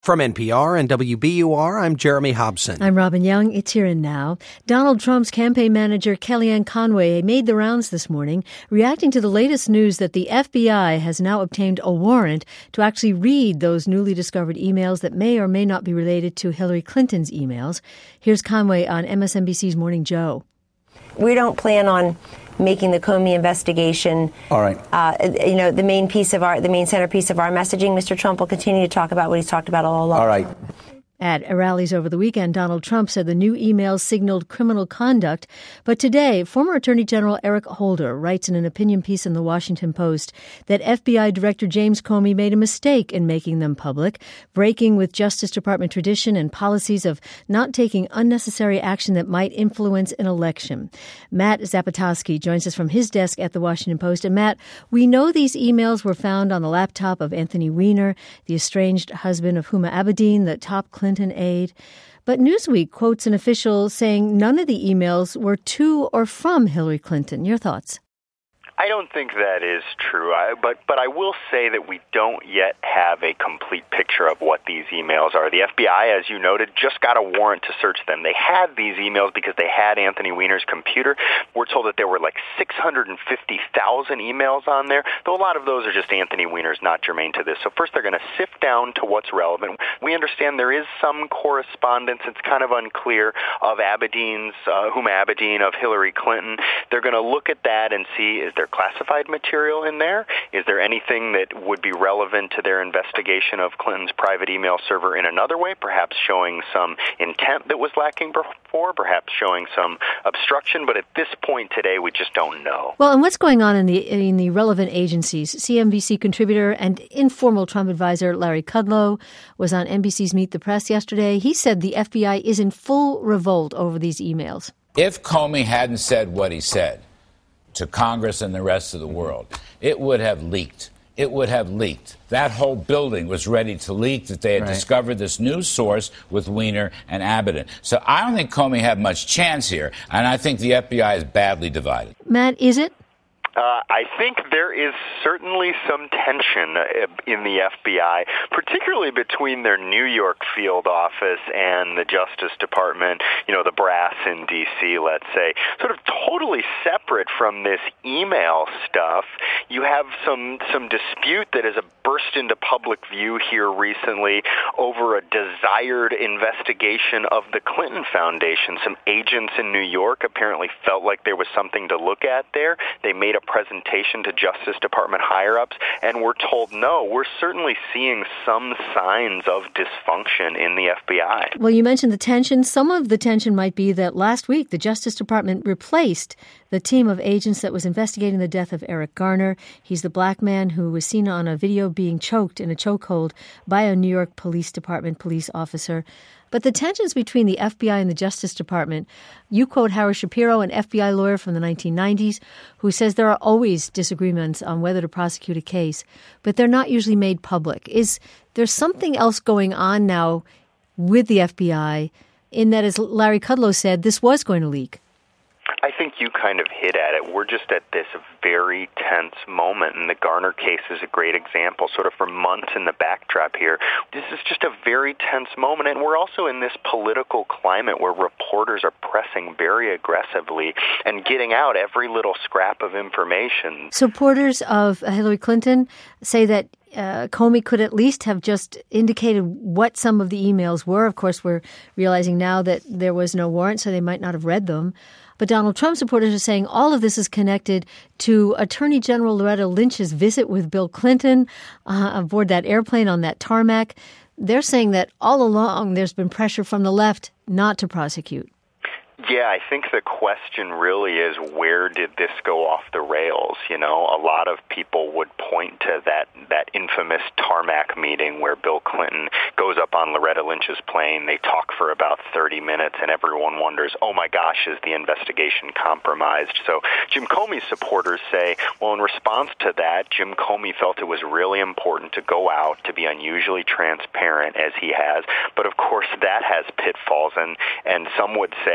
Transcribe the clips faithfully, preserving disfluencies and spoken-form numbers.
From N P R and W B U R, I'm Jeremy Hobson. I'm Robin Young. It's Here and Now. Donald Trump's campaign manager, Kellyanne Conway, made the rounds this morning, reacting to the latest news that the F B I has now obtained a warrant to actually read those newly discovered emails that may or may not be related to Hillary Clinton's emails. Here's Conway on M S N B C's Morning Joe. We don't plan on making the Comey investigation, all right. Uh, you know, the main piece of our, the main centerpiece of our messaging. Mister Trump will continue to talk about what he's talked about all along. All right. At rallies over the weekend, Donald Trump said the new emails signaled criminal conduct. But today, former Attorney General Eric Holder writes in an opinion piece in the Washington Post that F B I Director James Comey made a mistake in making them public, breaking with Justice Department tradition and policies of not taking unnecessary action that might influence an election. Matt Zapotowski joins us from his desk at the Washington Post. And Matt, we know these emails were found on the laptop of Anthony Weiner, the estranged husband of Huma Abedin, the top Clinton aide. But Newsweek quotes an official saying none of the emails were to or from Hillary Clinton. Your thoughts? I don't think that is true, I, but but I will say that we don't yet have a complete picture of what these emails are. The F B I, as you noted, just got a warrant to search them. They had these emails because they had Anthony Weiner's computer. We're told that there were like six hundred fifty thousand emails on there, though a lot of those are just Anthony Weiner's, not germane to this. So first they're going to sift down to what's relevant. We understand there is some correspondence, it's kind of unclear, of Abedin's, uh, Huma Abedin, of Hillary Clinton. They're going to look at that and see, is there classified material in there? Is there anything that would be relevant to their investigation of Clinton's private email server in another way, perhaps showing some intent that was lacking before, perhaps showing some obstruction? But at this point today, we just don't know. Well, and what's going on in the in the relevant agencies? C N B C contributor and informal Trump advisor Larry Kudlow was on N B C's Meet the Press yesterday. He said the F B I is in full revolt over these emails. If Comey hadn't said what he said to Congress and the rest of the world, it would have leaked. It would have leaked. That whole building was ready to leak, that they had right. discovered this news source with Weiner and Abedin. So I don't think Comey had much chance here, and I think the F B I is badly divided. Matt, is it? Uh, I think there is certainly some tension in the F B I, particularly between their New York field office and the Justice Department, you know, the brass in D C, let's say, sort of totally separate from this email stuff. You have some, some dispute that has burst into public view here recently over a desired investigation of the Clinton Foundation. Some agents in New York apparently felt like there was something to look at there. They made a presentation to Justice Department higher-ups, and we're told no. We're certainly seeing some signs of dysfunction in the F B I. Well, you mentioned the tension. Some of the tension might be that last week the Justice Department replaced the team of agents that was investigating the death of Eric Garner. He's the black man who was seen on a video being choked in a chokehold by a New York Police Department police officer. But the tensions between the F B I and the Justice Department, you quote Howard Shapiro, an F B I lawyer from the nineteen nineties, who says there are always disagreements on whether to prosecute a case, but they're not usually made public. Is there something else going on now with the F B I in that, as Larry Kudlow said, this was going to leak? I think you kind of hit at it. We're just at this very tense moment, and the Garner case is a great example. Sort of for months in the backdrop here, this is just a very tense moment, and we're also in this political climate where reporters are pressing very aggressively and getting out every little scrap of information. Supporters of Hillary Clinton say that Uh, Comey could at least have just indicated what some of the emails were. Of course, we're realizing now that there was no warrant, so they might not have read them. But Donald Trump supporters are saying all of this is connected to Attorney General Loretta Lynch's visit with Bill Clinton uh, aboard that airplane on that tarmac. They're saying that all along there's been pressure from the left not to prosecute. Yeah, I think the question really is, where did this go off the rails? You know, a lot of people would point to that, that infamous tarmac meeting where Bill Clinton goes up on Loretta Lynch's plane. They talk for about thirty minutes, and everyone wonders, oh my gosh, is the investigation compromised? So Jim Comey's supporters say, well, in response to that, Jim Comey felt it was really important to go out, to be unusually transparent as he has. But of course, that has pitfalls, and, and some would say that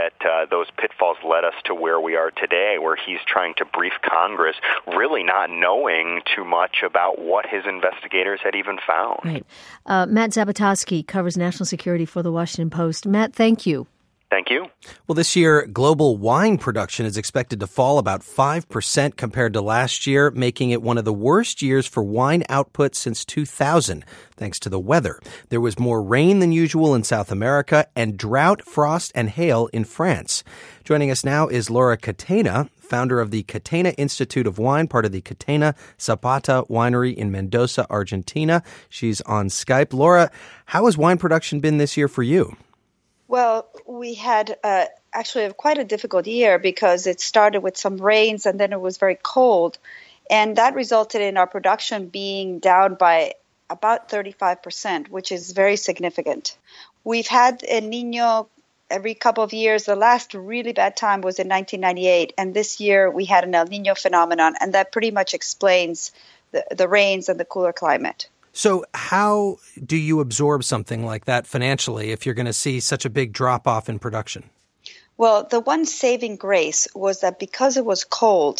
that uh, those pitfalls led us to where we are today, where he's trying to brief Congress, really not knowing too much about what his investigators had even found. Right. Uh, Matt Zapotosky covers national security for The Washington Post. Matt, thank you. Thank you. Well, this year, global wine production is expected to fall about five percent compared to last year, making it one of the worst years for wine output since two thousand, thanks to the weather. There was more rain than usual in South America and drought, frost, and hail in France. Joining us now is Laura Catena, founder of the Catena Institute of Wine, part of the Catena Zapata Winery in Mendoza, Argentina. She's on Skype. Laura, how has wine production been this year for you? Well, we had uh, actually quite a difficult year because it started with some rains and then it was very cold. And that resulted in our production being down by about thirty-five percent, which is very significant. We've had El Niño every couple of years. The last really bad time was in nineteen ninety-eight. And this year we had an El Niño phenomenon. And that pretty much explains the, the rains and the cooler climate. So how do you absorb something like that financially if you're going to see such a big drop-off in production? Well, the one saving grace was that because it was cold,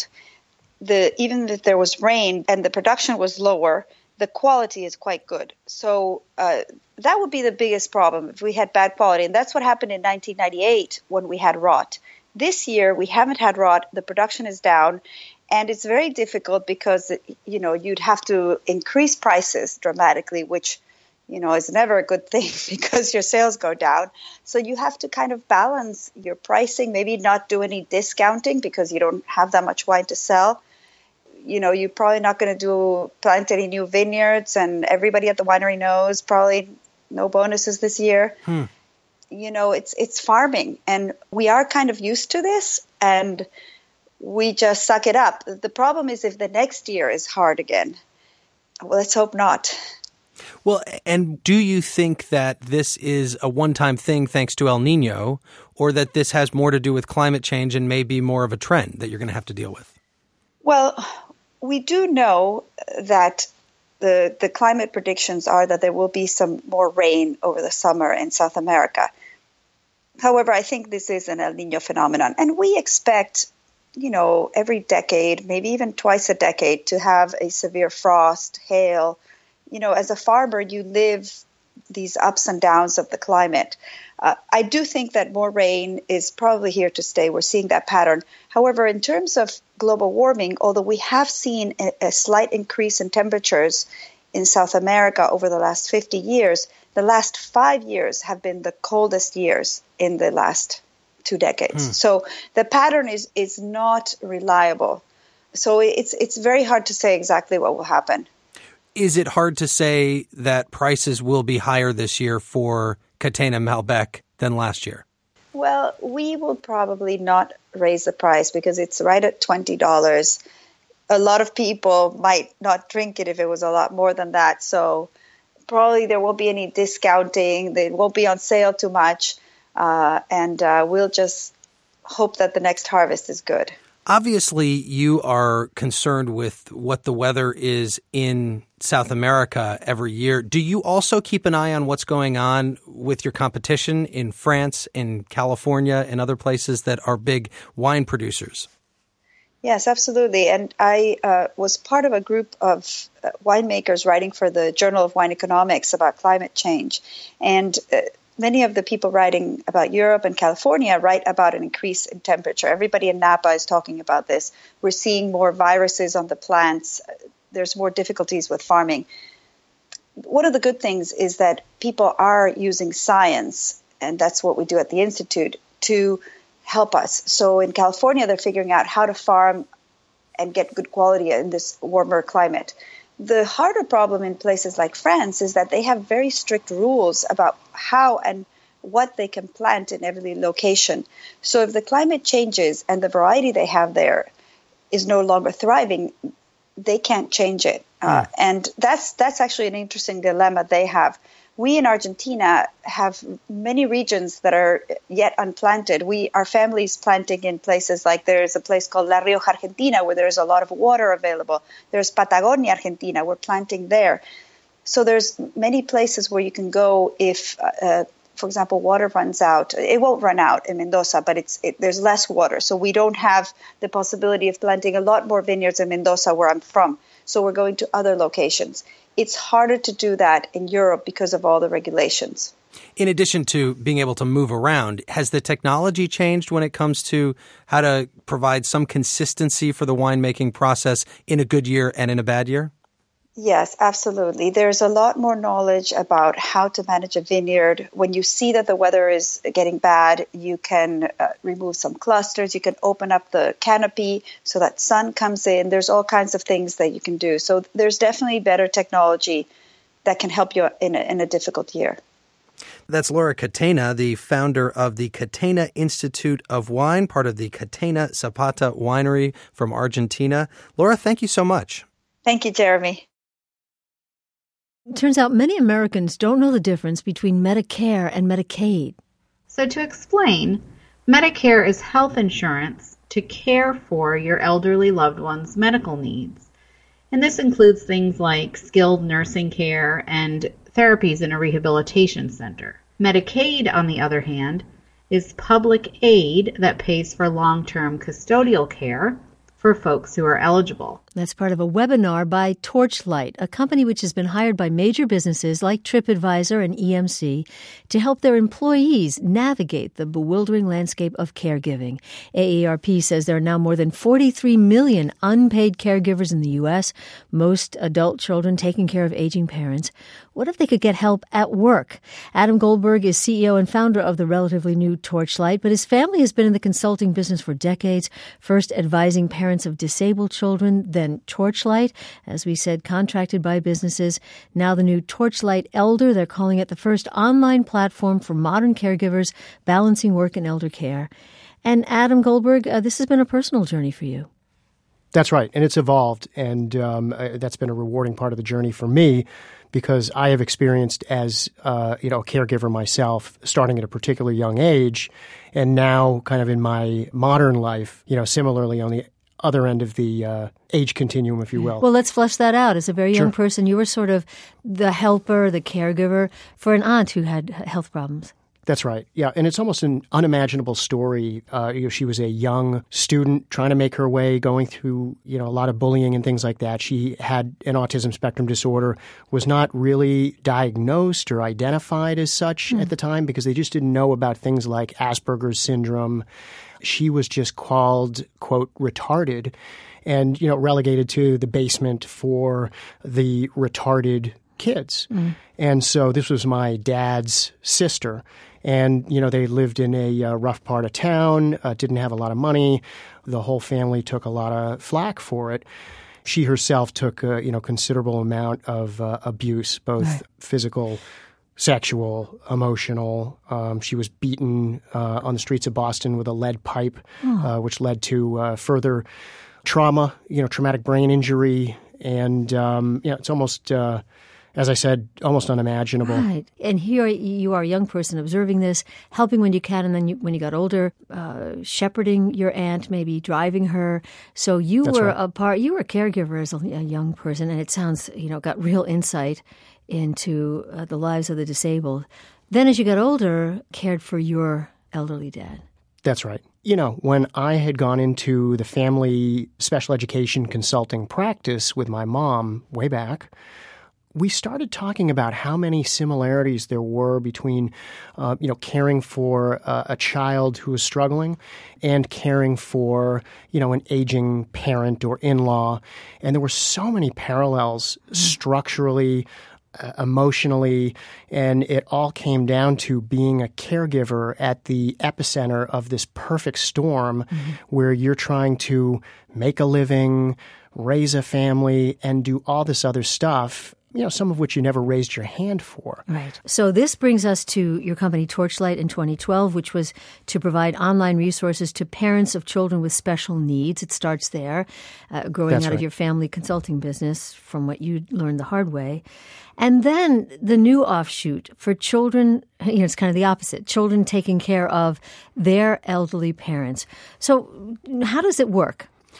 the even if there was rain and the production was lower, the quality is quite good. So uh, that would be the biggest problem if we had bad quality. And that's what happened in nineteen ninety-eight when we had rot. This year, we haven't had rot. The production is down. And it's very difficult because, you know, you'd have to increase prices dramatically, which, you know, is never a good thing because your sales go down. So you have to kind of balance your pricing, maybe not do any discounting because you don't have that much wine to sell. You know, you're probably not going to do plant any new vineyards, and everybody at the winery knows probably no bonuses this year. Hmm. You know, it's it's farming, and we are kind of used to this, and we just suck it up. The problem is if the next year is hard again. Well, let's hope not. Well, and do you think that this is a one-time thing thanks to El Niño, or that this has more to do with climate change and may be more of a trend that you're going to have to deal with? Well, we do know that the the climate predictions are that there will be some more rain over the summer in South America. However, I think this is an El Niño phenomenon, and we expect, you know, every decade, maybe even twice a decade, to have a severe frost, hail. You know, as a farmer, you live these ups and downs of the climate. Uh, I do think that more rain is probably here to stay. We're seeing that pattern. However, in terms of global warming, although we have seen a, a slight increase in temperatures in South America over the last fifty years, the last five years have been the coldest years in the last two decades. Hmm. So the pattern is is not reliable. So it's it's very hard to say exactly what will happen. Is it hard to say that prices will be higher this year for Catena Malbec than last year? Well, we will probably not raise the price because it's right at twenty dollars. A lot of people might not drink it if it was a lot more than that. So probably there won't be any discounting. They won't be on sale too much. Uh, and uh, we'll just hope that the next harvest is good. Obviously, you are concerned with what the weather is in South America every year. Do you also keep an eye on what's going on with your competition in France, in California, and other places that are big wine producers? Yes, absolutely. And I uh, was part of a group of uh, winemakers writing for the Journal of Wine Economics about climate change. And uh, many of the people writing about Europe and California write about an increase in temperature. Everybody in Napa is talking about this. We're seeing more viruses on the plants. There's more difficulties with farming. One of the good things is that people are using science, and that's what we do at the Institute, to help us. So in California, they're figuring out how to farm and get good quality in this warmer climate. The harder problem in places like France is that they have very strict rules about how and what they can plant in every location. So if the climate changes and the variety they have there is no longer thriving, they can't change it. Mm. Uh, and that's that's actually an interesting dilemma they have. We in Argentina have many regions that are yet unplanted. We, our family's planting in places like there's a place called La Rioja, Argentina, where there's a lot of water available. There's Patagonia, Argentina. We're planting there. So there's many places where you can go if uh, for example, water runs out, it won't run out in Mendoza, but it's it, there's less water. So we don't have the possibility of planting a lot more vineyards in Mendoza, where I'm from. So we're going to other locations. It's harder to do that in Europe because of all the regulations. In addition to being able to move around, has the technology changed when it comes to how to provide some consistency for the winemaking process in a good year and in a bad year? Yes, absolutely. There's a lot more knowledge about how to manage a vineyard. When you see that the weather is getting bad, you can uh, remove some clusters. You can open up the canopy so that sun comes in. There's all kinds of things that you can do. So there's definitely better technology that can help you in a, in a difficult year. That's Laura Catena, the founder of the Catena Institute of Wine, part of the Catena Zapata Winery from Argentina. Laura, thank you so much. Thank you, Jeremy. It turns out many Americans don't know the difference between Medicare and Medicaid. So to explain, Medicare is health insurance to care for your elderly loved one's medical needs. And this includes things like skilled nursing care and therapies in a rehabilitation center. Medicaid, on the other hand, is public aid that pays for long-term custodial care for folks who are eligible. That's part of a webinar by Torchlight, a company which has been hired by major businesses like TripAdvisor and E M C to help their employees navigate the bewildering landscape of caregiving. A A R P says there are now more than forty-three million unpaid caregivers in the U S, most adult children taking care of aging parents. What if they could get help at work? Adam Goldberg is C E O and founder of the relatively new Torchlight, but his family has been in the consulting business for decades, first advising parents of disabled children, then Torchlight, as we said, contracted by businesses. Now the new Torchlight Elder, they're calling it the first online platform for modern caregivers balancing work and elder care. And Adam Goldberg, uh, this has been a personal journey for you. That's right, and it's evolved, and um, that's been a rewarding part of the journey for me, because I have experienced as uh, you know a caregiver myself, starting at a particularly young age, and now kind of in my modern life, you know, similarly on the other end of the uh, age continuum, if you will. Well, let's flesh that out. As a very young Sure. person, you were sort of the helper, the caregiver for an aunt who had health problems. That's right. Yeah, and it's almost an unimaginable story. Uh, you know, she was a young student trying to make her way, going through you know a lot of bullying and things like that. She had an autism spectrum disorder, was not really diagnosed or identified as such mm. at the time because they just didn't know about things like Asperger's syndrome. She was just called, quote, retarded and, you know, relegated to the basement for the retarded kids. Mm. And so this was my dad's sister. And, you know, they lived in a uh, rough part of town, uh, didn't have a lot of money. The whole family took a lot of flack for it. She herself took a, you know, considerable amount of uh, abuse, both right. physical, sexual, emotional. Um, she was beaten uh, on the streets of Boston with a lead pipe, oh. uh, which led to uh, further trauma, you know, traumatic brain injury. And, um, you know, it's almost, uh, as I said, almost unimaginable. Right. And here you are a young person observing this, helping when you can, and then you, when you got older, uh, shepherding your aunt, maybe driving her. So you That's were right. a part, you were a caregiver as a, a young person, and it sounds, you know, got real insight into uh, the lives of the disabled. Then as you got older, cared for your elderly dad. That's right. You know, when I had gone into the family special education consulting practice with my mom way back, we started talking about how many similarities there were between, uh, you know, caring for uh, a child who was struggling and caring for, you know, an aging parent or in-law. And there were so many parallels mm. structurally, Uh, emotionally, and it all came down to being a caregiver at the epicenter of this perfect storm mm-hmm. where you're trying to make a living, raise a family, and do all this other stuff, you know, some of which you never raised your hand for. Right. So this brings us to your company Torchlight in twenty twelve, which was to provide online resources to parents of children with special needs. It starts there, uh, growing That's out right. of your family consulting business from what you learned the hard way. And then the new offshoot for children, you know, it's kind of the opposite, children taking care of their elderly parents. So how does it work?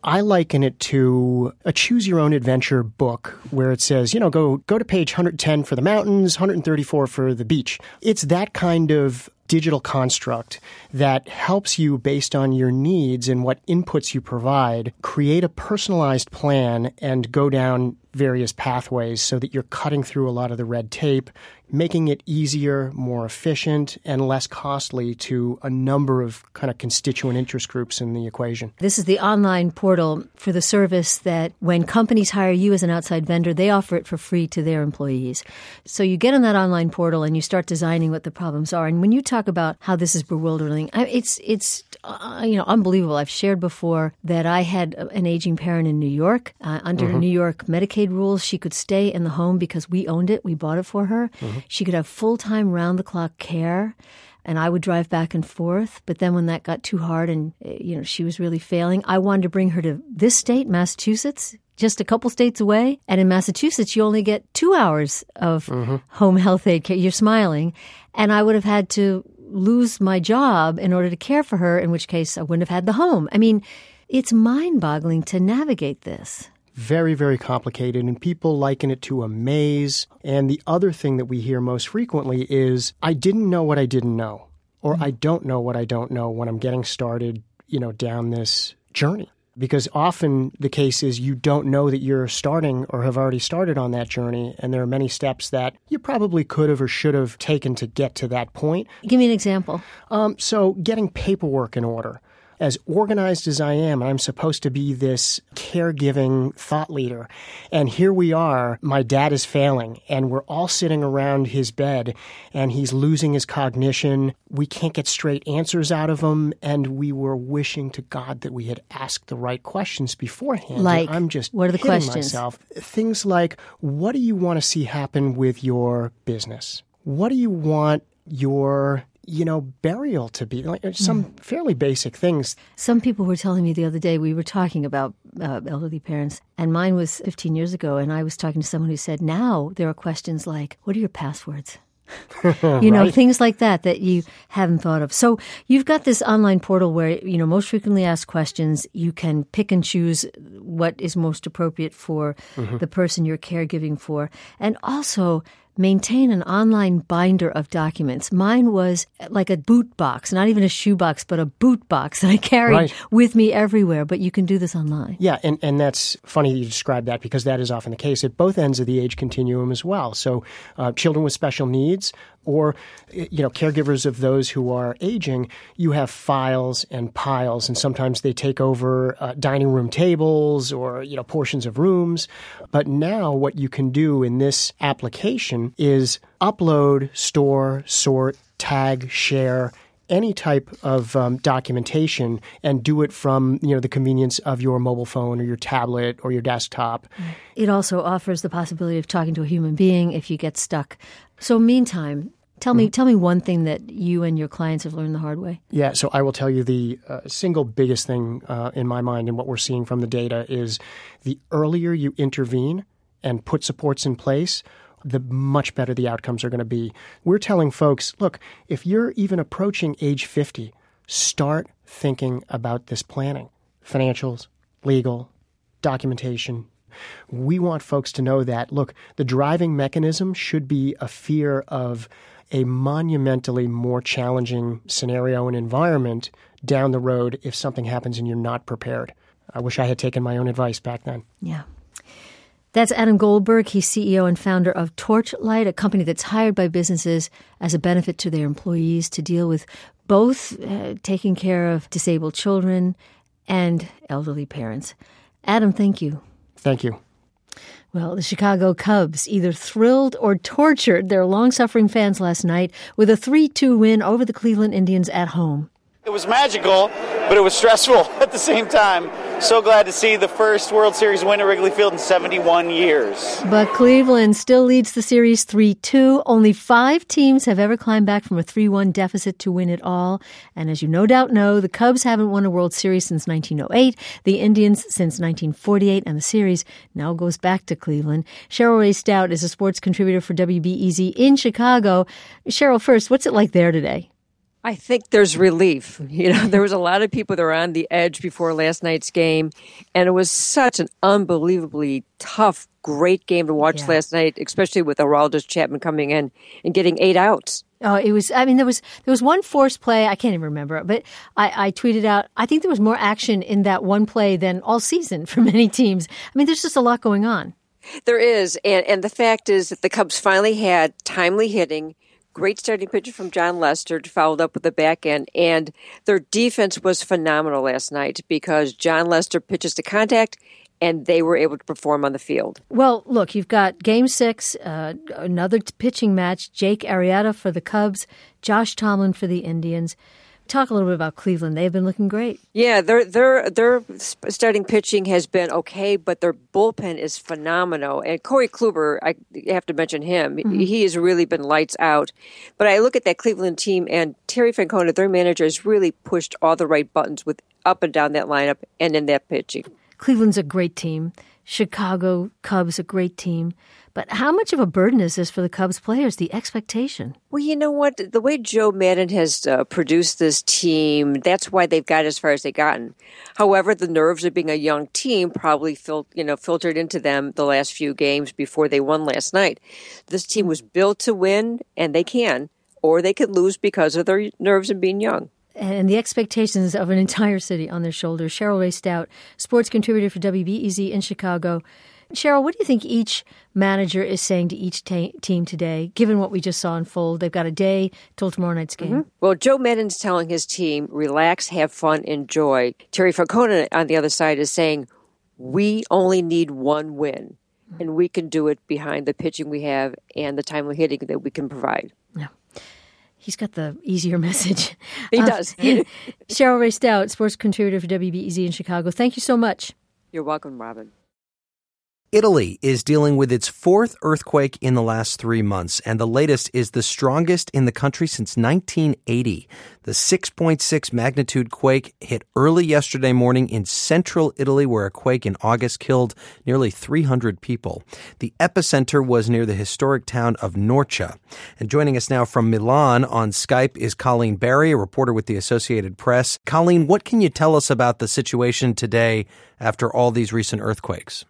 I liken it to a choose-your-own-adventure book where it says, you know, go go to page one hundred ten for the mountains, one hundred thirty-four for the beach. It's that kind of digital construct that helps you, based on your needs and what inputs you provide, create a personalized plan and go down various pathways so that you're cutting through a lot of the red tape, making it easier, more efficient, and less costly to a number of kind of constituent interest groups in the equation. This is the online portal for the service that when companies hire you as an outside vendor, they offer it for free to their employees. So you get on that online portal and you start designing what the problems are. And when you talk about how this is bewildering, it's it's uh, you know unbelievable. I've shared before that I had an aging parent in New York. Uh, under mm-hmm. New York Medicaid rules, she could stay in the home because we owned it. We bought it for her. Mm-hmm. She could have full-time, round-the-clock care, and I would drive back and forth. But then when that got too hard and you know she was really failing, I wanted to bring her to this state, Massachusetts, just a couple states away. And in Massachusetts, you only get two hours of mm-hmm. home health aid care. You're smiling. And I would have had to lose my job in order to care for her, in which case I wouldn't have had the home. I mean, it's mind-boggling to navigate this. Very, very complicated, and people liken it to a maze. And the other thing that we hear most frequently is, I didn't know what I didn't know, or mm-hmm. I don't know what I don't know when I'm getting started, you know, down this journey. Because often the case is you don't know that you're starting or have already started on that journey, and there are many steps that you probably could have or should have taken to get to that point. Give me an example. Um, so getting paperwork in order. As organized as I am, I'm supposed to be this caregiving thought leader. And here we are, my dad is failing, and we're all sitting around his bed, and he's losing his cognition. We can't get straight answers out of him, and we were wishing to God that we had asked the right questions beforehand. Like, I'm just what are the hitting questions? Myself. Things like, what do you want to see happen with your business? What do you want your you know, burial to be, like some mm. fairly basic things. Some people were telling me the other day, we were talking about uh, elderly parents, and mine was fifteen years ago, and I was talking to someone who said, now there are questions like, what are your passwords? you know, right. Things like that that you haven't thought of. So you've got this online portal where, you know, most frequently asked questions, you can pick and choose what is most appropriate for mm-hmm. the person you're caregiving for. And also maintain an online binder of documents. Mine was like a boot box, not even a shoe box, but a boot box that I carried right. with me everywhere. But you can do this online. Yeah, and, and that's funny that you describe that because that is often the case at both ends of the age continuum as well. So uh, children with special needs or, you know, caregivers of those who are aging, you have files and piles, and sometimes they take over uh, dining room tables or, you know, portions of rooms. But now what you can do in this application is upload, store, sort, tag, share, any type of um, documentation and do it from, you know, the convenience of your mobile phone or your tablet or your desktop. It also offers the possibility of talking to a human being if you get stuck. So meantime, tell me, mm-hmm. tell me one thing that you and your clients have learned the hard way. Yeah, so I will tell you the uh, single biggest thing uh, in my mind and what we're seeing from the data is the earlier you intervene and put supports in place, the much better the outcomes are going to be. We're telling folks, look, if you're even approaching age fifty, start thinking about this planning. Financials, legal, documentation. We want folks to know that, look, the driving mechanism should be a fear of a monumentally more challenging scenario and environment down the road if something happens and you're not prepared. I wish I had taken my own advice back then. Yeah. That's Adam Goldberg. He's C E O and founder of Torchlight, a company that's hired by businesses as a benefit to their employees to deal with both uh, taking care of disabled children and elderly parents. Adam, thank you. Thank you. Well, the Chicago Cubs either thrilled or tortured their long-suffering fans last night with a three two win over the Cleveland Indians at home. It was magical, but it was stressful at the same time. So glad to see the first World Series win at Wrigley Field in seventy-one years. But Cleveland still leads the series three two. Only five teams have ever climbed back from a three one deficit to win it all. And as you no doubt know, the Cubs haven't won a World Series since nineteen oh eight, the Indians since nineteen forty-eight, and the series now goes back to Cleveland. Cheryl Ray Stout is a sports contributor for W B E Z in Chicago. Cheryl, first, what's it like there today? I think there's relief. You know, there was a lot of people that were on the edge before last night's game, and it was such an unbelievably tough, great game to watch yeah. last night, especially with Aroldis Chapman coming in and getting eight outs. Oh, it was, I mean, there was there was one forced play, I can't even remember, but I, I tweeted out, I think there was more action in that one play than all season for many teams. I mean, there's just a lot going on. There is, and, and the fact is that the Cubs finally had timely hitting, great starting pitcher from John Lester, followed up with the back end, and their defense was phenomenal last night because John Lester pitches to contact, and they were able to perform on the field. Well, look, you've got Game Six, uh, another pitching match. Jake Arrieta for the Cubs, Josh Tomlin for the Indians. Talk a little bit about Cleveland. They've been looking great. Yeah, their their their starting pitching has been okay, but their bullpen is phenomenal. And Corey Kluber, I have to mention him. Mm-hmm. He has really been lights out. But I look at that Cleveland team, and Terry Francona, their manager, has really pushed all the right buttons with up and down that lineup and in that pitching. Cleveland's a great team. Chicago Cubs, a great team. But how much of a burden is this for the Cubs players, the expectation? Well, you know what? The way Joe Maddon has uh, produced this team, that's why they've got as far as they've gotten. However, the nerves of being a young team probably fil- you know, filtered into them the last few games before they won last night. This team was built to win, and they can, or they could lose because of their nerves and being young. And the expectations of an entire city on their shoulders. Cheryl Rae Stout, sports contributor for W B E Z in Chicago. Cheryl, what do you think each manager is saying to each ta- team today, given what we just saw unfold? They've got a day till tomorrow night's game. Mm-hmm. Well, Joe Maddon's telling his team, relax, have fun, enjoy. Terry Francona on the other side is saying, we only need one win, and we can do it behind the pitching we have and the timely hitting that we can provide. Yeah. He's got the easier message. He uh, does. Cheryl Rae Stout, sports contributor for W B E Z in Chicago. Thank you so much. You're welcome, Robin. Italy is dealing with its fourth earthquake in the last three months, and the latest is the strongest in the country since nineteen eighty. The six point six magnitude quake hit early yesterday morning in central Italy, where a quake in August killed nearly three hundred people. The epicenter was near the historic town of Norcia. And joining us now from Milan on Skype is Colleen Barry, a reporter with the Associated Press. Colleen, what can you tell us about the situation today after all these recent earthquakes?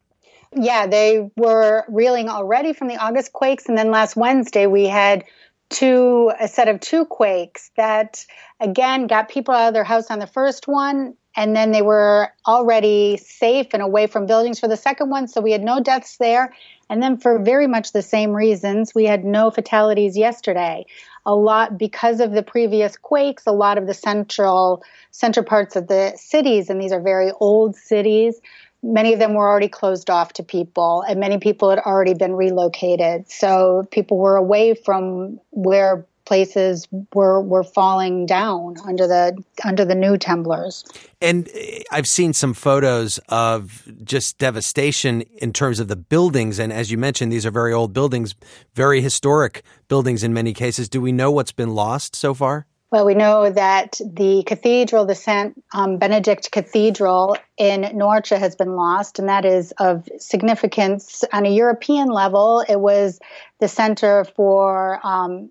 Yeah, they were reeling already from the August quakes. And then last Wednesday, we had two, a set of two quakes that, again, got people out of their house on the first one. And then they were already safe and away from buildings for the second one. So we had no deaths there. And then for very much the same reasons, we had no fatalities yesterday. A lot because of the previous quakes, a lot of the central, central parts of the cities, and these are very old cities, many of them were already closed off to people, and many people had already been relocated. So people were away from where places were were falling down under the under the new temblors. And I've seen some photos of just devastation in terms of the buildings. And as you mentioned, these are very old buildings, very historic buildings in many cases. Do we know what's been lost so far? Well, we know that the cathedral, the Saint um, Benedict Cathedral in Norcia has been lost, and that is of significance on a European level. It was the center for um,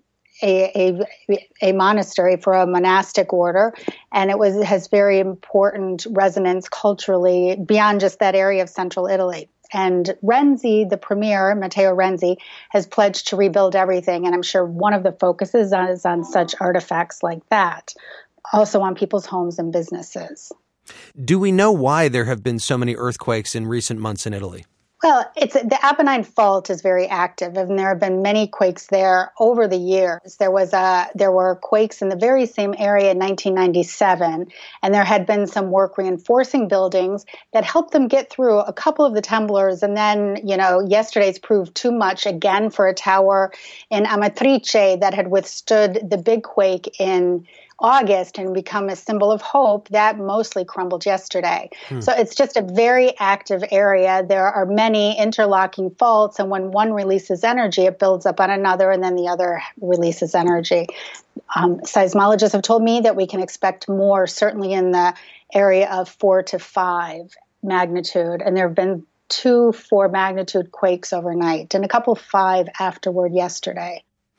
a, a, a monastery, for a monastic order, and it was has very important resonance culturally beyond just that area of central Italy. And Renzi, the premier, Matteo Renzi, has pledged to rebuild everything. And I'm sure one of the focuses is on such artifacts like that, also on people's homes and businesses. Do we know why there have been so many earthquakes in recent months in Italy? Well, it's the Apennine Fault is very active, and there have been many quakes there over the years. There was a there were quakes in the very same area in nineteen ninety-seven, and there had been some work reinforcing buildings that helped them get through a couple of the temblors. And then, you know, yesterday's proved too much again for a tower in Amatrice that had withstood the big quake in August and become a symbol of hope. That mostly crumbled yesterday. Hmm. So it's just a very active area. There are many interlocking faults, and when one releases energy, it builds up on another, and then the other releases energy. Um, seismologists have told me that we can expect more, certainly in the area of four to five magnitude, and there have been two four magnitude quakes overnight and a couple five afterward yesterday.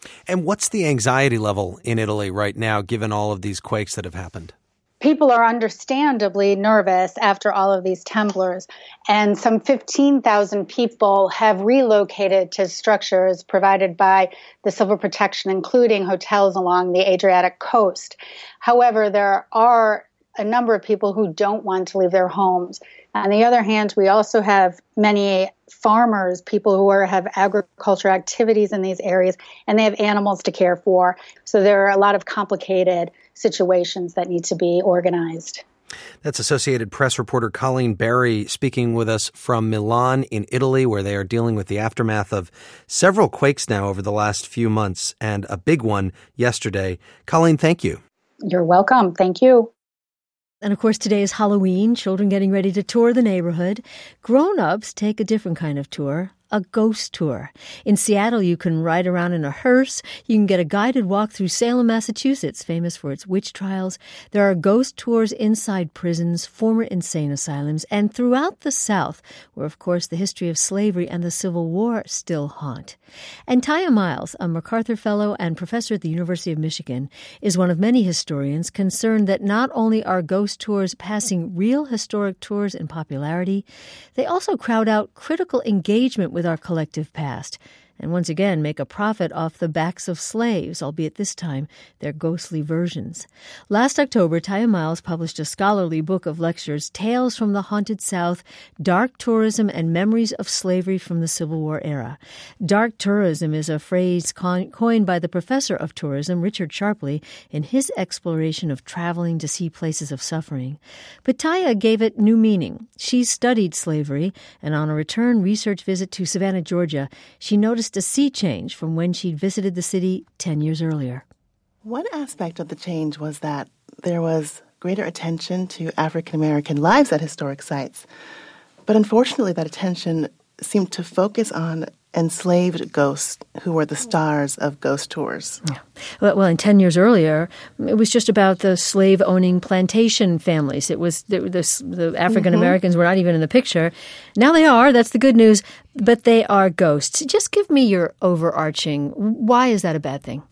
And what's the anxiety level in Italy right now, given all of these quakes that have happened? People are understandably nervous after all of these temblors, and some fifteen thousand people have relocated to structures provided by the Civil Protection, including hotels along the Adriatic coast. However, there are a number of people who don't want to leave their homes. On the other hand, we also have many farmers, people who are, have agriculture activities in these areas, and they have animals to care for. So there are a lot of complicated situations that need to be organized. That's Associated Press reporter Colleen Barry speaking with us from Milan in Italy, where they are dealing with the aftermath of several quakes now over the last few months, and a big one yesterday. Colleen, thank you. You're welcome. Thank you. And of course, today is Halloween, children getting ready to tour the neighborhood. Grown-ups take a different kind of tour, a ghost tour. In Seattle, you can ride around in a hearse. You can get a guided walk through Salem, Massachusetts, famous for its witch trials. There are ghost tours inside prisons, former insane asylums, and throughout the South, where, of course, the history of slavery and the Civil War still haunt. And Taya Miles, a MacArthur Fellow and professor at the University of Michigan, is one of many historians concerned that not only are ghost tours passing real historic tours in popularity, they also crowd out critical engagement with our collective past, and once again make a profit off the backs of slaves, albeit this time their ghostly versions. Last October, Taya Miles published a scholarly book of lectures, Tales from the Haunted South, Dark Tourism and Memories of Slavery from the Civil War Era. Dark tourism is a phrase co- coined by the professor of tourism, Richard Sharpley, in his exploration of traveling to see places of suffering. But Taya gave it new meaning. She studied slavery, and on a return research visit to Savannah, Georgia, she noticed a sea change from when she'd visited the city ten years earlier. One aspect of the change was that there was greater attention to African American lives at historic sites. But unfortunately, that attention seemed to focus on enslaved ghosts who were the stars of ghost tours. Yeah. Well, well, and ten years earlier, it was just about the slave-owning plantation families. It was the, the, the African Americans mm-hmm. were not even in the picture. Now they are. That's the good news. But they are ghosts. Just give me your overarching. Why is that a bad thing?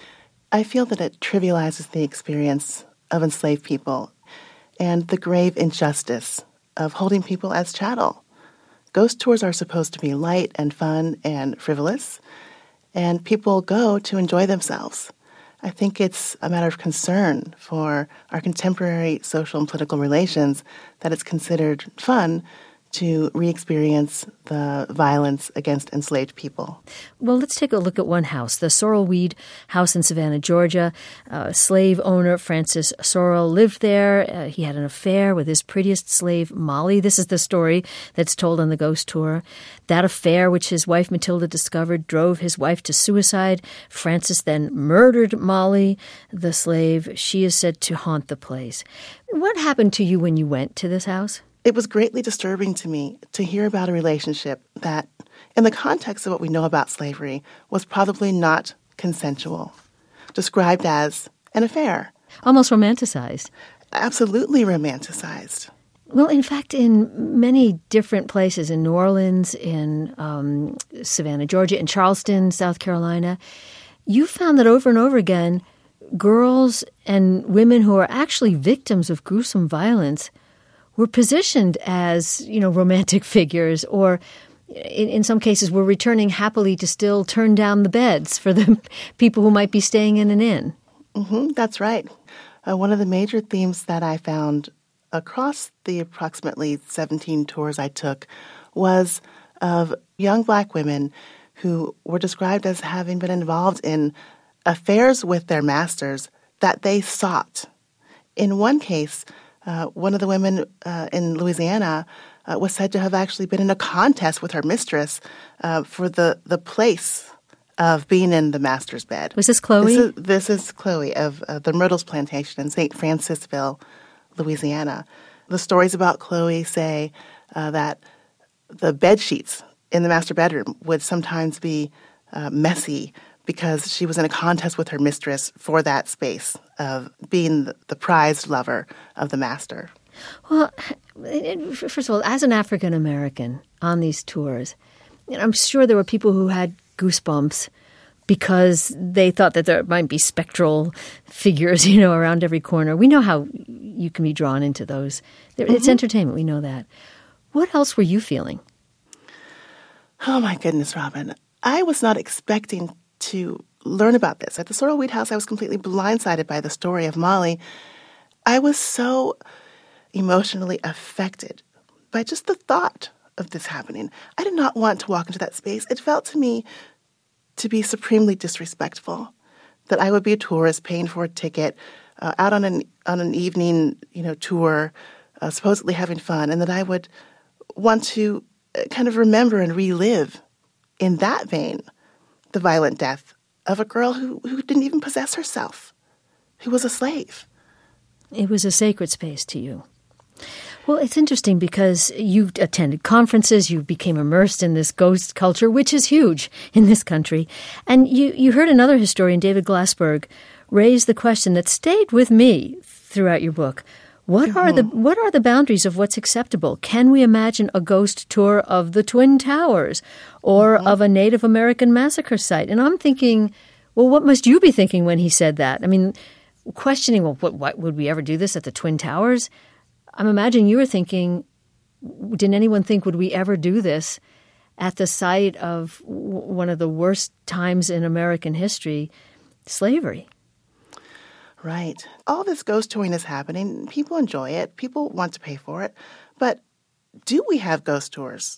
I feel that it trivializes the experience of enslaved people and the grave injustice of holding people as chattel. Ghost tours are supposed to be light and fun and frivolous, and people go to enjoy themselves. I think it's a matter of concern for our contemporary social and political relations that it's considered fun to re-experience the violence against enslaved people. Well, let's take a look at one house, the Sorrel-Weed house in Savannah, Georgia. Uh, slave owner Francis Sorrel lived there. Uh, he had an affair with his prettiest slave, Molly. This is the story that's told on the ghost tour. That affair, which his wife Matilda discovered, drove his wife to suicide. Francis then murdered Molly, the slave. She is said to haunt the place. What happened to you when you went to this house? It was greatly disturbing to me to hear about a relationship that, in the context of what we know about slavery, was probably not consensual, described as an affair. Almost romanticized. Absolutely romanticized. Well, in fact, in many different places, in New Orleans, in um, Savannah, Georgia, in Charleston, South Carolina, you found that over and over again, girls and women who are actually victims of gruesome violence were positioned as, you know, romantic figures, or in, in some cases were returning happily to still turn down the beds for the people who might be staying in an inn. Mm-hmm, that's right. Uh, one of the major themes that I found across the approximately seventeen tours I took was of young black women who were described as having been involved in affairs with their masters that they sought. In one case, Uh, one of the women uh, in Louisiana uh, was said to have actually been in a contest with her mistress uh, for the, the place of being in the master's bed. Was this Chloe? This is, this is Chloe of uh, the Myrtles Plantation in Saint Francisville, Louisiana. The stories about Chloe say uh, that the bed sheets in the master bedroom would sometimes be uh, messy because she was in a contest with her mistress for that space of being the prized lover of the master. Well, first of all, as an African American on these tours, I'm sure there were people who had goosebumps, because they thought that there might be spectral figures, you know, around every corner. We know how you can be drawn into those. It's mm-hmm. entertainment. We know that. What else were you feeling? Oh, my goodness, Robin. I was not expecting to learn about this. At the Sorrel Weed House, I was completely blindsided by the story of Molly. I was so emotionally affected by just the thought of this happening. I did not want to walk into that space. It felt to me to be supremely disrespectful that I would be a tourist paying for a ticket, uh, out on an on an evening, you know, tour, uh, supposedly having fun, and that I would want to kind of remember and relive in that vein the violent death of a girl who, who didn't even possess herself, who was a slave. It was a sacred space to you. Well, it's interesting because you attended conferences, you became immersed in this ghost culture, which is huge in this country. And you, you heard another historian, David Glassberg, raise the question that stayed with me throughout your book. What mm-hmm. are the what are the boundaries of what's acceptable? Can we imagine a ghost tour of the Twin Towers or mm-hmm. of a Native American massacre site? And I'm thinking, well, what must you be thinking when he said that? I mean, questioning, well, what, what would we ever do this at the Twin Towers? I'm imagining you were thinking, didn't anyone think, would we ever do this at the site of w- one of the worst times in American history, slavery? Right. All this ghost touring is happening. People enjoy it. People want to pay for it. But do we have ghost tours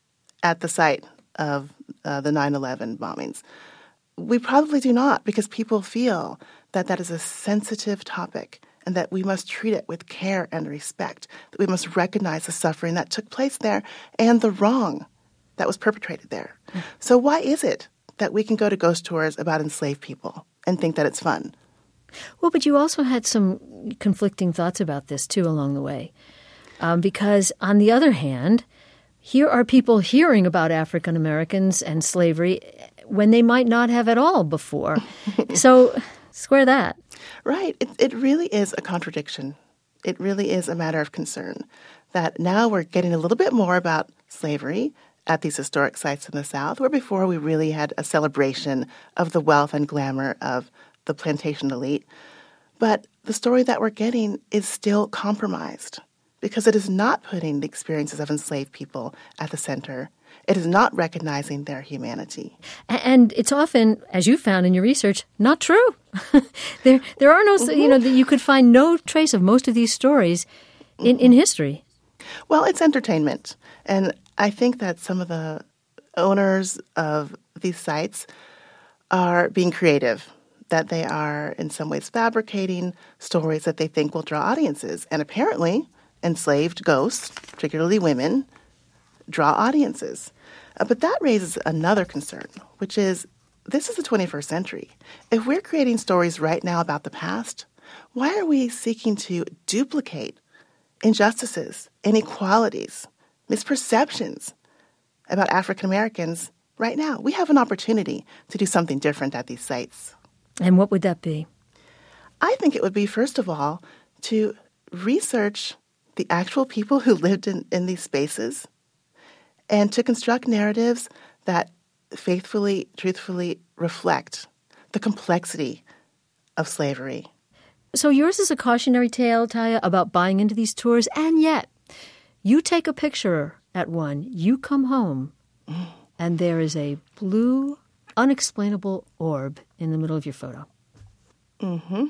at the site of uh, the nine eleven bombings? We probably do not, because people feel that that is a sensitive topic and that we must treat it with care and respect, that we must recognize the suffering that took place there and the wrong that was perpetrated there. Mm. So why is it that we can go to ghost tours about enslaved people and think that it's fun? Well, but you also had some conflicting thoughts about this, too, along the way. Um, because, on the other hand, here are people hearing about African Americans and slavery when they might not have at all before. So, square that. Right. It, it really is a contradiction. It really is a matter of concern that now we're getting a little bit more about slavery at these historic sites in the South, where before we really had a celebration of the wealth and glamour of the plantation elite. But the story that we're getting is still compromised because it is not putting the experiences of enslaved people at the center. It is not recognizing their humanity. And it's often, as you found in your research, not true. there there are no, mm-hmm. you know, you could find no trace of most of these stories in, mm-hmm. in history. Well, it's entertainment. And I think that some of the owners of these sites are being creative, that they are in some ways fabricating stories that they think will draw audiences. And apparently, enslaved ghosts, particularly women, draw audiences. Uh, but that raises another concern, which is this is the twenty-first century. If we're creating stories right now about the past, why are we seeking to duplicate injustices, inequalities, misperceptions about African Americans right now? We have an opportunity to do something different at these sites. And what would that be? I think it would be, first of all, to research the actual people who lived in, in these spaces and to construct narratives that faithfully, truthfully reflect the complexity of slavery. So yours is a cautionary tale, Taya, about buying into these tours, and yet you take a picture at one, you come home, and there is a blue, unexplainable orb in the middle of your photo. Mm-hmm.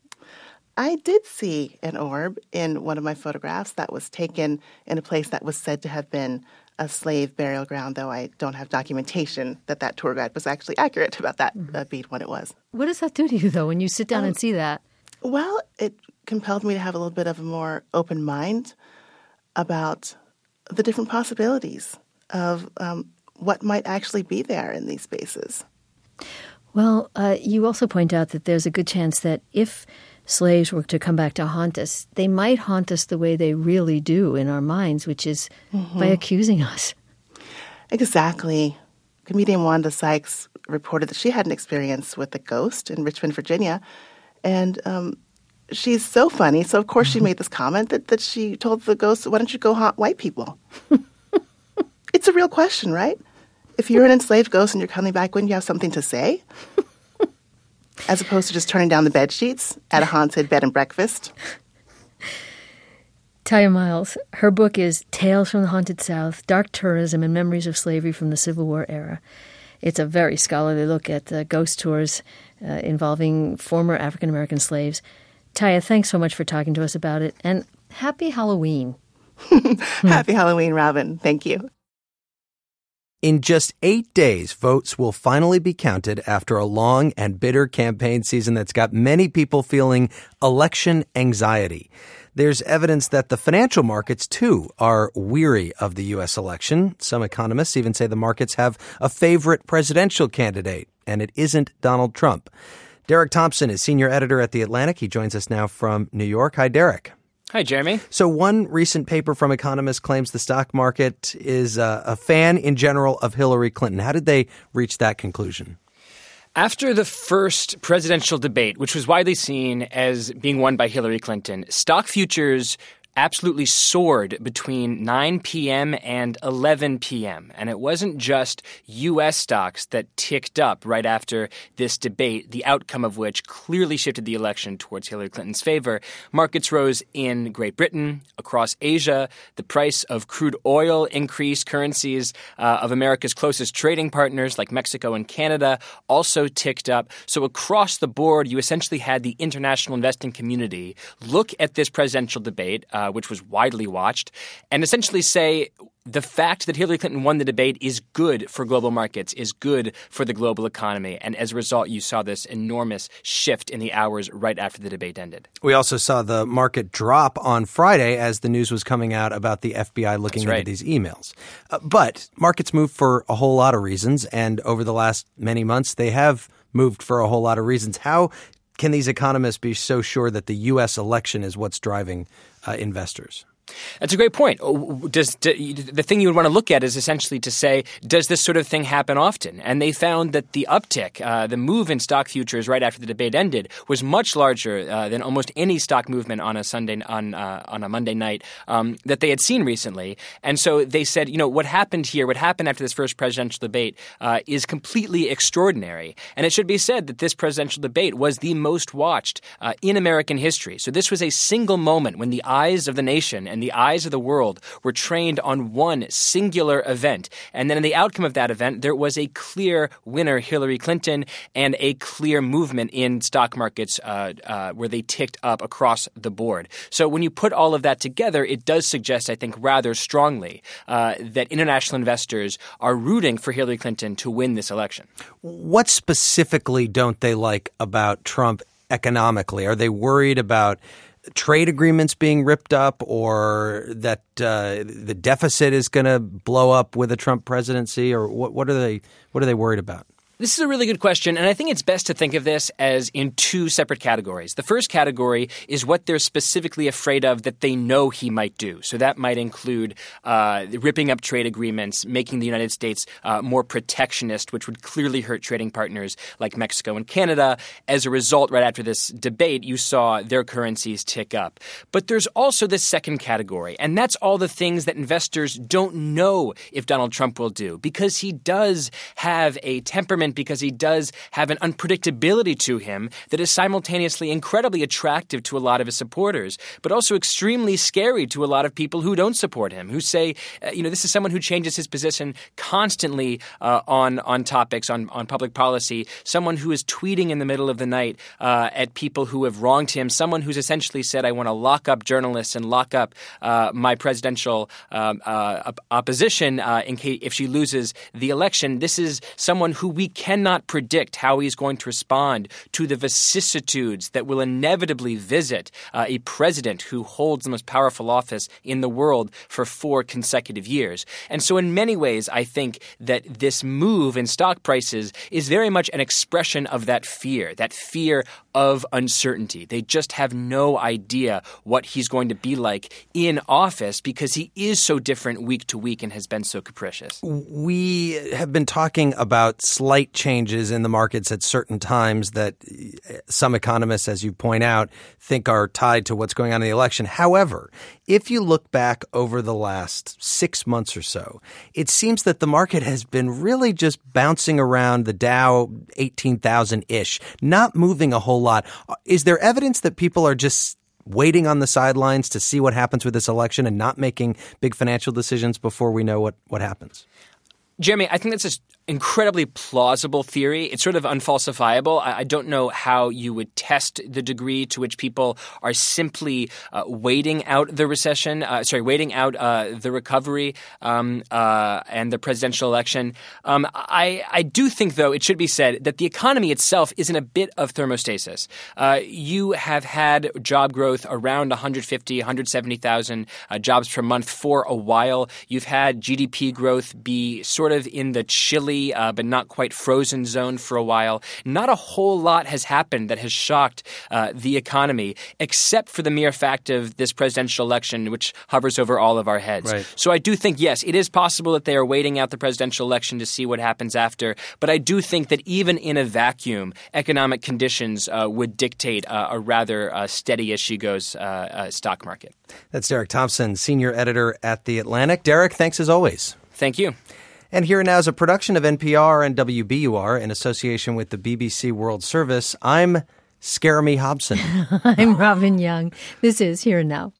I did see an orb in one of my photographs that was taken in a place that was said to have been a slave burial ground, though I don't have documentation that that tour guide was actually accurate about that mm-hmm. uh, being what it was. What does that do to you, though, when you sit down um, and see that? Well, it compelled me to have a little bit of a more open mind about the different possibilities of um, what might actually be there in these spaces. Well, uh, you also point out that there's a good chance that if slaves were to come back to haunt us, they might haunt us the way they really do in our minds, which is mm-hmm. by accusing us. Exactly. Comedian Wanda Sykes reported that she had an experience with a ghost in Richmond, Virginia, and um, she's so funny. So, of course, she made this comment that, that she told the ghost, why don't you go haunt white people? It's a real question, right? If you're an enslaved ghost and you're coming back, wouldn't you have something to say? As opposed to just turning down the bed sheets at a haunted bed and breakfast. Taya Miles, her book is Tales from the Haunted South, Dark Tourism and Memories of Slavery from the Civil War Era. It's a very scholarly look at uh, ghost tours uh, involving former African-American slaves. Taya, thanks so much for talking to us about it, and happy Halloween. Happy Halloween, Robin. Thank you. In just eight days, votes will finally be counted after a long and bitter campaign season that's got many people feeling election anxiety. There's evidence that the financial markets, too, are weary of the U S election. Some economists even say the markets have a favorite presidential candidate, and it isn't Donald Trump. Derek Thompson is senior editor at The Atlantic. He joins us now from New York. Hi, Derek. Hi, Jeremy. So one recent paper from economists claims the stock market is uh, a fan in general of Hillary Clinton. How did they reach that conclusion? After the first presidential debate, which was widely seen as being won by Hillary Clinton, stock futures absolutely soared between nine p.m. and eleven p.m. And it wasn't just U S stocks that ticked up right after this debate, the outcome of which clearly shifted the election towards Hillary Clinton's favor. Markets rose in Great Britain, across Asia. The price of crude oil increased. Currencies uh, of America's closest trading partners like Mexico and Canada also ticked up. So across the board, you essentially had the international investing community look at this presidential debate, uh, which was widely watched, and essentially say the fact that Hillary Clinton won the debate is good for global markets, is good for the global economy. And as a result, you saw this enormous shift in the hours right after the debate ended. We also saw the market drop on Friday as the news was coming out about the F B I looking That's right. into these emails. Uh, but markets move for a whole lot of reasons, and over the last many months, they have moved for a whole lot of reasons. How can these economists be so sure that the U S election is what's driving uh, investors? That's a great point. Does, the thing you would want to look at is essentially to say, does this sort of thing happen often? And they found that the uptick, uh, the move in stock futures right after the debate ended, was much larger uh, than almost any stock movement on a Sunday on uh, on a Monday night um, that they had seen recently. And so they said, you know, what happened here, what happened after this first presidential debate, uh, is completely extraordinary. And it should be said that this presidential debate was the most watched uh, in American history. So this was a single moment when the eyes of the nation and the eyes of the world were trained on one singular event. And then in the outcome of that event, there was a clear winner, Hillary Clinton, and a clear movement in stock markets uh, uh, where they ticked up across the board. So when you put all of that together, it does suggest, I think, rather strongly uh, that international investors are rooting for Hillary Clinton to win this election. What specifically don't they like about Trump economically? Are they worried about trade agreements being ripped up, or that uh, the deficit is going to blow up with a Trump presidency, or what, what are they what are they worried about? This is a really good question, and I think it's best to think of this as in two separate categories. The first category is what they're specifically afraid of that they know he might do. So that might include uh, ripping up trade agreements, making the United States uh, more protectionist, which would clearly hurt trading partners like Mexico and Canada. As a result, right after this debate, you saw their currencies tick up. But there's also this second category, and that's all the things that investors don't know if Donald Trump will do, because he does have a temperament, because he does have an unpredictability to him that is simultaneously incredibly attractive to a lot of his supporters, but also extremely scary to a lot of people who don't support him, who say, uh, you know, this is someone who changes his position constantly uh, on on topics, on, on public policy, someone who is tweeting in the middle of the night uh, at people who have wronged him, someone who's essentially said, I want to lock up journalists and lock up uh, my presidential um, uh, opposition uh, in case if she loses the election. This is someone who we cannot predict how he's going to respond to the vicissitudes that will inevitably visit uh, a president who holds the most powerful office in the world for four consecutive years. And so in many ways, I think that this move in stock prices is very much an expression of that fear, that fear of uncertainty. They just have no idea what he's going to be like in office because he is so different week to week and has been so capricious. We have been talking about slight changes in the markets at certain times that some economists, as you point out, think are tied to what's going on in the election. However, if you look back over the last six months or so, it seems that the market has been really just bouncing around the Dow eighteen thousand-ish, not moving a whole lot. Is there evidence that people are just waiting on the sidelines to see what happens with this election and not making big financial decisions before we know what, what happens? Jeremy, I think that's an incredibly plausible theory. It's sort of unfalsifiable. I, I don't know how you would test the degree to which people are simply uh, waiting out the recession, uh, sorry, waiting out uh, the recovery um, uh, and the presidential election. Um, I, I do think, though, it should be said that the economy itself is in a bit of thermostasis. Uh, you have had job growth around one hundred fifty, one hundred seventy thousand uh, jobs per month for a while. You've had G D P growth be sort of in the chilly Uh, but not quite frozen zone for a while. Not a whole lot has happened that has shocked uh, the economy, except for the mere fact of this presidential election, which hovers over all of our heads. Right. So I do think, yes, it is possible that they are waiting out the presidential election to see what happens after. But I do think that even in a vacuum, economic conditions uh, would dictate uh, a rather uh, steady-as-she-goes uh, uh, stock market. That's Derek Thompson, senior editor at The Atlantic. Derek, thanks as always. Thank you. And Here and Now is a production of N P R and W B U R in association with the B B C World Service. I'm Scaremy Hobson. I'm Robin Young. This is Here and Now.